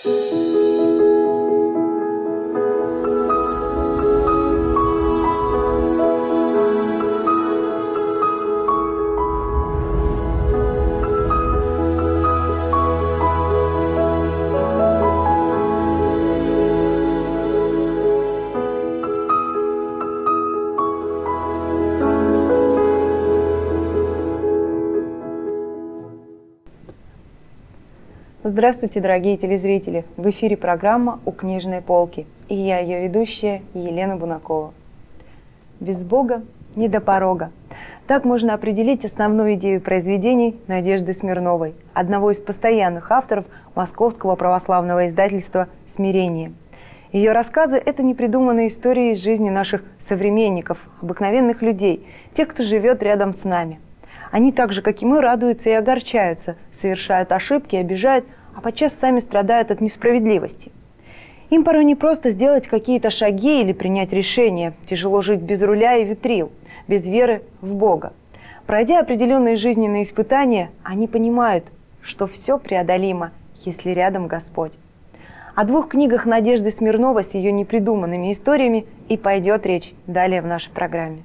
Здравствуйте, дорогие телезрители! В эфире программа «У книжной полки» и я, ее ведущая, Елена Бунакова. Без Бога не до порога. Так можно определить основную идею произведений Надежды Смирновой, одного из постоянных авторов московского православного издательства «Смирение». Ее рассказы – это непридуманные истории из жизни наших современников, обыкновенных людей, тех, кто живет рядом с нами. Они так же, как и мы, радуются и огорчаются, совершают ошибки, обижают, а подчас сами страдают от несправедливости. Им порой не просто сделать какие-то шаги или принять решение. Тяжело жить без руля и ветрил, без веры в Бога. Пройдя определенные жизненные испытания, они понимают, что все преодолимо, если рядом Господь. О двух книгах Надежды Смирновой с ее непридуманными историями и пойдет речь далее в нашей программе.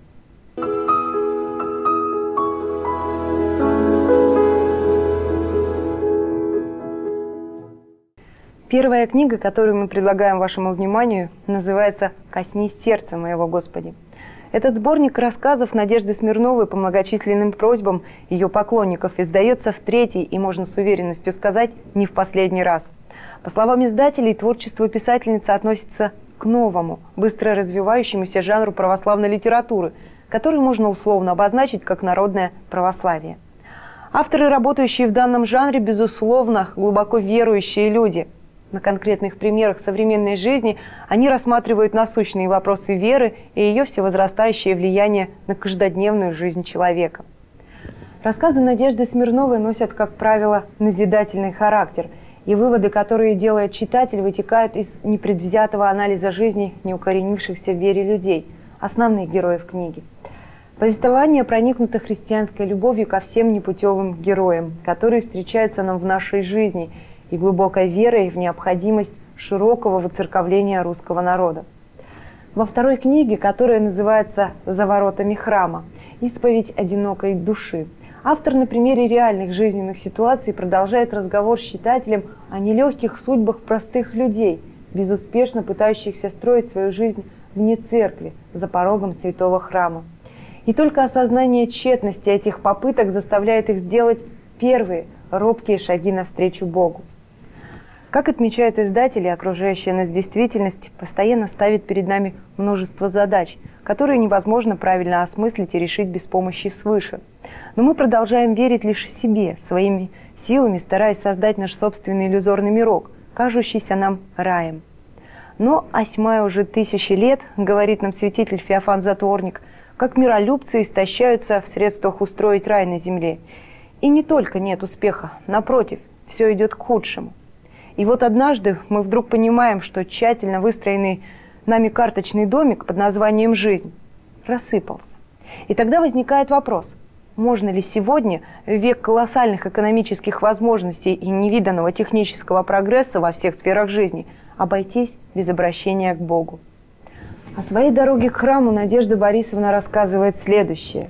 Первая книга, которую мы предлагаем вашему вниманию, называется «Коснись сердца моего, Господи». Этот сборник рассказов Надежды Смирновой по многочисленным просьбам ее поклонников издается в третий и, можно с уверенностью сказать, не в последний раз. По словам издателей, творчество писательницы относится к новому, быстро развивающемуся жанру православной литературы, который можно условно обозначить как народное православие. Авторы, работающие в данном жанре, безусловно, глубоко верующие люди. На конкретных примерах современной жизни они рассматривают насущные вопросы веры и ее всевозрастающее влияние на каждодневную жизнь человека. Рассказы Надежды Смирновой носят, как правило, назидательный характер, и выводы, которые делает читатель, вытекают из непредвзятого анализа жизни неукоренившихся в вере людей, основных героев книги. Повествование проникнуто христианской любовью ко всем непутевым героям, которые встречаются нам в нашей жизни, и глубокой верой в необходимость широкого воцерковления русского народа. Во второй книге, которая называется «За воротами храма. Исповедь одинокой души», автор на примере реальных жизненных ситуаций продолжает разговор с читателем о нелегких судьбах простых людей, безуспешно пытающихся строить свою жизнь вне церкви, за порогом святого храма. И только осознание тщетности этих попыток заставляет их сделать первые робкие шаги навстречу Богу. Как отмечают издатели, окружающая нас действительность постоянно ставит перед нами множество задач, которые невозможно правильно осмыслить и решить без помощи свыше. Но мы продолжаем верить лишь себе, своими силами стараясь создать наш собственный иллюзорный мирок, кажущийся нам раем. Но осьмая уже тысячи лет, говорит нам святитель Феофан Затворник, как миролюбцы истощаются в средствах устроить рай на земле. И не только нет успеха, напротив, все идет к худшему. И вот однажды мы вдруг понимаем, что тщательно выстроенный нами карточный домик под названием «Жизнь» рассыпался. И тогда возникает вопрос, можно ли сегодня, в век колоссальных экономических возможностей и невиданного технического прогресса во всех сферах жизни, обойтись без обращения к Богу? О своей дороге к храму Надежда Борисовна рассказывает следующее.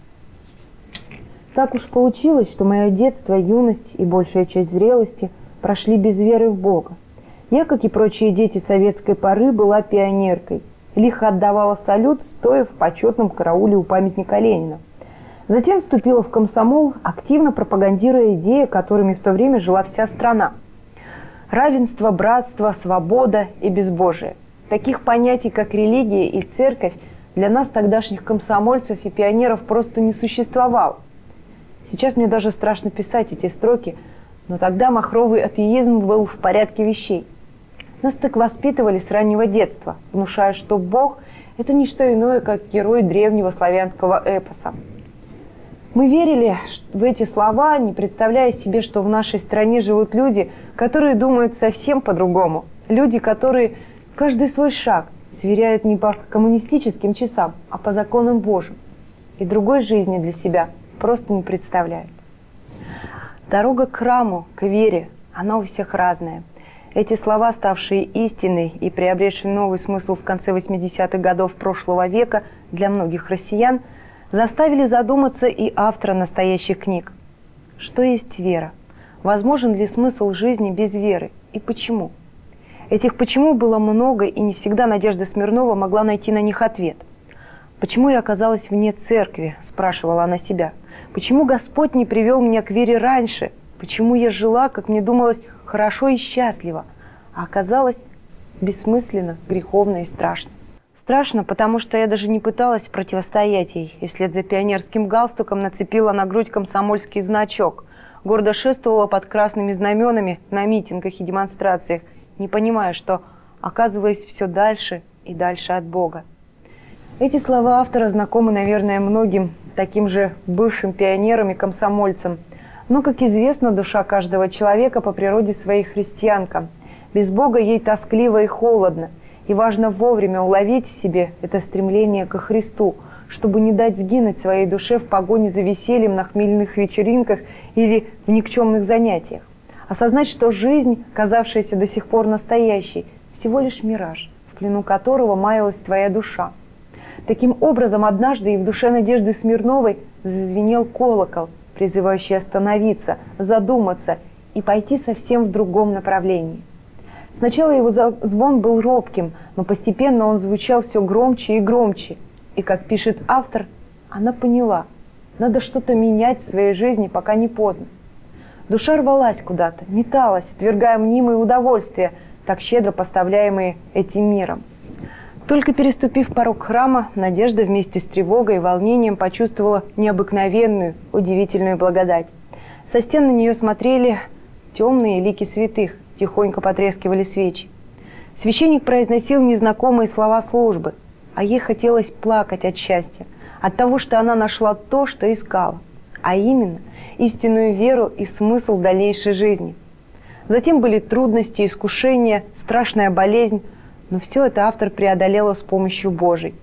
«Так уж получилось, что мое детство, юность и большая часть зрелости – прошли без веры в Бога. Я, как и прочие дети советской поры, была пионеркой. Лихо отдавала салют, стоя в почетном карауле у памятника Ленина. Затем вступила в комсомол, активно пропагандируя идеи, которыми в то время жила вся страна. Равенство, братство, свобода и безбожие. Таких понятий, как религия и церковь, для нас, тогдашних комсомольцев и пионеров, просто не существовало. Сейчас мне даже страшно писать эти строки, но тогда махровый атеизм был в порядке вещей. Нас так воспитывали с раннего детства, внушая, что Бог – это не что иное, как герой древнего славянского эпоса. Мы верили в эти слова, не представляя себе, что в нашей стране живут люди, которые думают совсем по-другому. Люди, которые каждый свой шаг сверяют не по коммунистическим часам, а по законам Божьим. И другой жизни для себя просто не представляют. Дорога к храму, к вере, она у всех разная. Эти слова, ставшие истиной и приобретшие новый смысл в конце 80-х годов прошлого века для многих россиян, заставили задуматься и автора настоящих книг. Что есть вера? Возможен ли смысл жизни без веры? И почему? Этих «почему» было много, и не всегда Надежда Смирнова могла найти на них ответ. «Почему я оказалась вне церкви?» – спрашивала она себя. «Почему Господь не привел меня к вере раньше? Почему я жила, как мне думалось, хорошо и счастливо, а оказалось бессмысленно, греховно и страшно?» Страшно, потому что я даже не пыталась противостоять ей, и вслед за пионерским галстуком нацепила на грудь комсомольский значок, гордо шествовала под красными знаменами на митингах и демонстрациях, не понимая, что оказываясь все дальше и дальше от Бога. Эти слова автора знакомы, наверное, многим таким же бывшим пионерам и комсомольцам. Но, как известно, душа каждого человека по природе своей христианка. Без Бога ей тоскливо и холодно. И важно вовремя уловить в себе это стремление ко Христу, чтобы не дать сгинуть своей душе в погоне за весельем на хмельных вечеринках или в никчемных занятиях. Осознать, что жизнь, казавшаяся до сих пор настоящей, всего лишь мираж, в плену которого маялась твоя душа. Таким образом, однажды и в душе Надежды Смирновой зазвенел колокол, призывающий остановиться, задуматься и пойти совсем в другом направлении. Сначала его звон был робким, но постепенно он звучал все громче и громче. И, как пишет автор, она поняла, надо что-то менять в своей жизни, пока не поздно. Душа рвалась куда-то, металась, отвергая мнимые удовольствия, так щедро поставляемые этим миром. Только переступив порог храма, Надежда вместе с тревогой и волнением почувствовала необыкновенную, удивительную благодать. Со стен на нее смотрели темные лики святых, тихонько потрескивали свечи. Священник произносил незнакомые слова службы, а ей хотелось плакать от счастья, от того, что она нашла то, что искала, а именно истинную веру и смысл дальнейшей жизни. Затем были трудности, искушения, страшная болезнь, но все это автор преодолела с помощью Божией.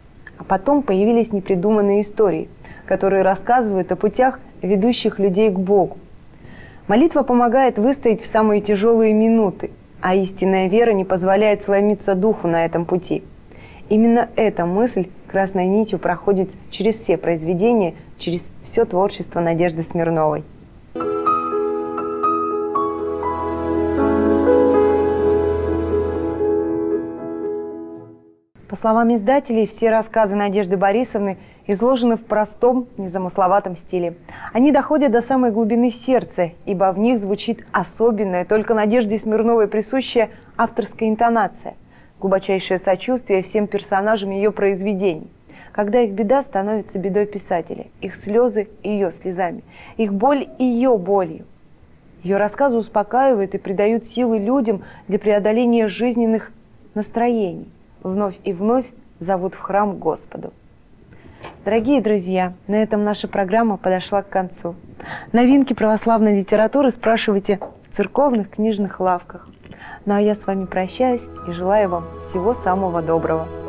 А потом появились непридуманные истории, которые рассказывают о путях, ведущих людей к Богу. Молитва помогает выстоять в самые тяжелые минуты, а истинная вера не позволяет сломиться духу на этом пути. Именно эта мысль красной нитью проходит через все произведения, через все творчество Надежды Смирновой. По словам издателей, все рассказы Надежды Борисовны изложены в простом, незамысловатом стиле. Они доходят до самой глубины сердца, ибо в них звучит особенная, только Надежде Смирновой присущая авторская интонация, глубочайшее сочувствие всем персонажам ее произведений. Когда их беда становится бедой писателя, их слезы ее слезами, их боль ее болью. Ее рассказы успокаивают и придают силы людям для преодоления жизненных настроений. Вновь и вновь зовут в храм к Господу. Дорогие друзья, на этом наша программа подошла к концу. Новинки православной литературы спрашивайте в церковных книжных лавках. Ну а я с вами прощаюсь и желаю вам всего самого доброго.